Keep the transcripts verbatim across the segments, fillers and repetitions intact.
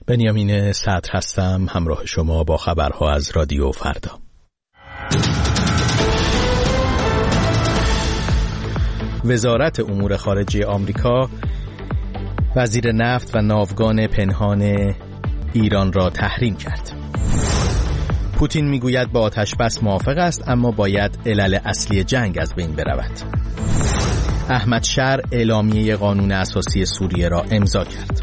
بنیامین صدر هستم، همراه شما با خبرها از رادیو فردا. وزارت امور خارجه آمریکا وزیر نفت و ناوگان پنهان ایران را تحریم کرد. پوتین میگوید با آتش بس موافق است، اما باید علل اصلی جنگ از بین برود. احمد شر اعلامیه قانون اساسی سوریه را امضا کرد.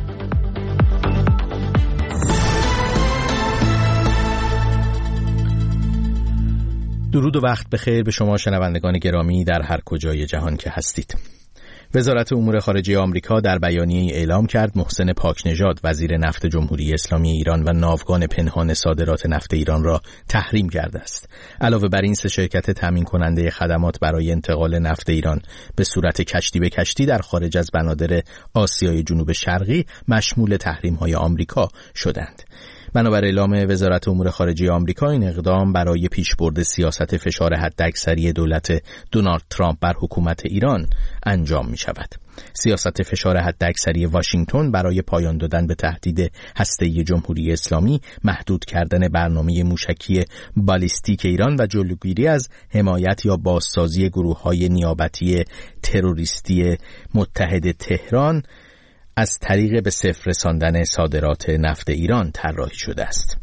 درود و وقت بخیر به شما شنوندگان گرامی در هر کجای جهان که هستید. وزارت امور خارجه آمریکا در بیانیه‌ای اعلام کرد محسن پاکنژاد وزیر نفت جمهوری اسلامی ایران و ناوگان پنهان صادرات نفت ایران را تحریم کرده است. علاوه بر این، سه شرکت تامین کننده خدمات برای انتقال نفت ایران به صورت کشتی به کشتی در خارج از بنادر آسیای جنوب شرقی مشمول تحریم‌های آمریکا شدند. بنابر اعلام وزارت امور خارجه آمریکا، این اقدام برای پیشبرد سیاست فشار حداکثری دولت دونالد ترامپ بر حکومت ایران انجام می شود. سیاست فشار حداکثری واشنگتن برای پایان دادن به تهدید هسته‌ای جمهوری اسلامی، محدود کردن برنامه موشکی بالیستیک ایران و جلوگیری از حمایت یا بازسازی گروه‌های نیابتی تروریستی متحد تهران از طریق به صفر رساندن صادرات نفت ایران طراحی شده است.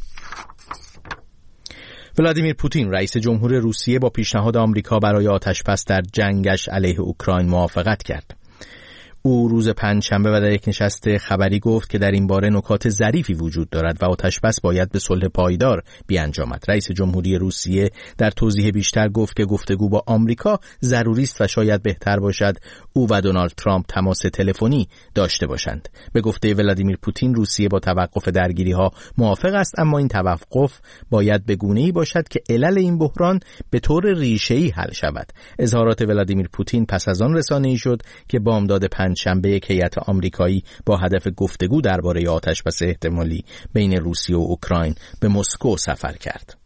ولادیمیر پوتین رئیس جمهور روسیه با پیشنهاد آمریکا برای آتش‌بس در جنگش علیه اوکراین موافقت کرد. او روز پنجشنبه و در یک نشست خبری گفت که در این باره نکات ظریفی وجود دارد و آتش‌بس باید به صلح پایدار بیانجامد. رئیس جمهوری روسیه در توضیح بیشتر گفت که گفتگو با آمریکا ضروری است و شاید بهتر باشد او و دونالد ترامپ تماس تلفنی داشته باشند. به گفته ولادیمیر پوتین، روسیه با توقف درگیری‌ها موافق است، اما این توقف باید به گونه‌ای باشد که علل این بحران به طور ریشه‌ای حل شود. اظهارات ولادیمیر پوتین پس از آن رسانه‌ای شد که بامداد شنبه یک هیئت آمریکایی با هدف گفتگو درباره آتش‌بس احتمالی بین روسیه و اوکراین به مسکو سفر کرد.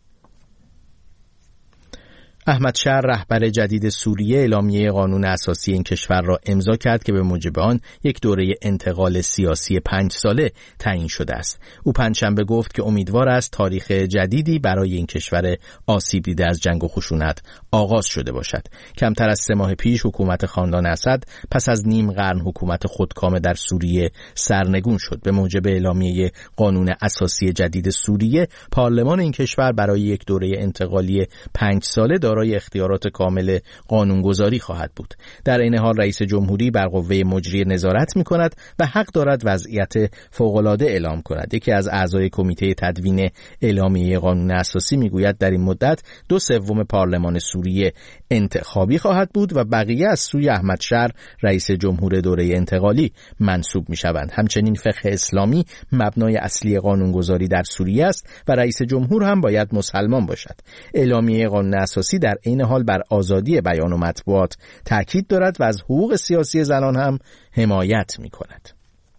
احمد شر رهبر جدید سوریه اعلامیه قانون اساسی این کشور را امضا کرد که به موجب آن یک دوره انتقال سیاسی پنج ساله تعیین شده است. او پنجشنبه گفت که امیدوار است تاریخ جدیدی برای این کشور آسیب دیده از جنگ و خشونت آغاز شده باشد. کمتر از سه ماه پیش حکومت خاندان اسد پس از نیم قرن حکومت خودکامه در سوریه سرنگون شد. به موجب اعلامیه قانون اساسی جدید سوریه، پارلمان این کشور برای یک دوره انتقالی پنج ساله دارای اختیارات کامل قانونگذاری خواهد بود. در این حال رئیس جمهوری بر قوه مجریه نظارت می کند و حق دارد وضعیت فوق‌العاده اعلام کند. یکی از اعضای کمیته تدوین اعلامیه قانون اساسی می گوید در این مدت دو سوم پارلمان سوریه انتخابی خواهد بود و بقیه از سوی احمد شر رئیس جمهور دوره انتقالی منصوب می شوند. همچنین فقه اسلامی مبنای اصلی قانونگذاری در سوریه است و رئیس جمهور هم باید مسلمان باشد. اعلامیه قانون اساسی در این حال بر آزادی بیان و مطبوعات تاکید دارد و از حقوق سیاسی زنان هم حمایت می کند.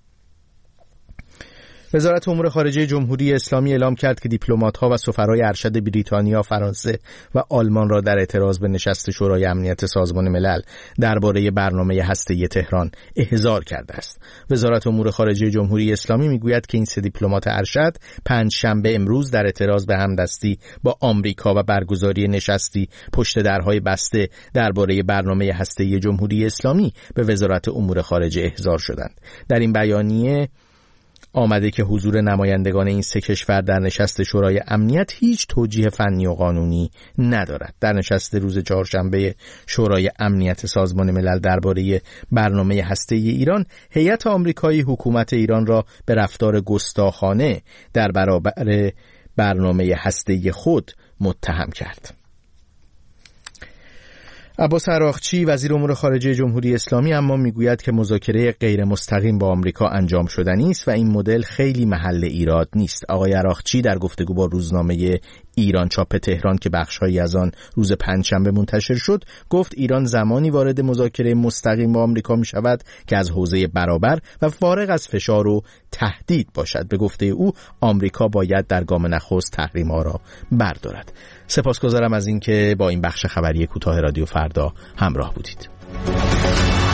وزارت امور خارجه جمهوری اسلامی اعلام کرد که دیپلمات‌ها و سفرای ارشد بریتانیا، فرانسه و آلمان را در اعتراض به نشست شورای امنیت سازمان ملل درباره برنامه هسته‌ای تهران احضار کرده است. وزارت امور خارجه جمهوری اسلامی میگوید که این سه دیپلمات ارشد پنج شنبه امروز در اعتراض به همدستی با آمریکا و برگزاری نشستی پشت درهای بسته درباره برنامه هسته‌ای جمهوری اسلامی به وزارت امور خارجه احضار شدند. در این بیانیه آمده که حضور نمایندگان این سه کشور در نشست شورای امنیت هیچ توجیه فنی و قانونی ندارد. در نشست روز چهارشنبه شورای امنیت سازمان ملل درباره برنامه هسته‌ای ایران، هیئت آمریکایی حکومت ایران را به رفتار گستاخانه در برابر برنامه هسته‌ای خود متهم کرد. عباس عراقچی وزیر امور خارجه جمهوری اسلامی اما میگوید که مذاکره غیر مستقیم با آمریکا انجام شدنی است و این مدل خیلی محل ایراد نیست. آقای عراقچی در گفتگو با روزنامه ایران چاپ تهران که بخش‌هایی از آن روز پنجشنبه منتشر شد، گفت ایران زمانی وارد مذاکره مستقیم با آمریکا می‌شود که از حوزه برابر و فارغ از فشار و تهدید باشد. به گفته او آمریکا باید در گام نخست تحریم‌ها را بردارد. سپاسگزارم از اینکه با این بخش خبری کوتاه رادیو فردا همراه بودید.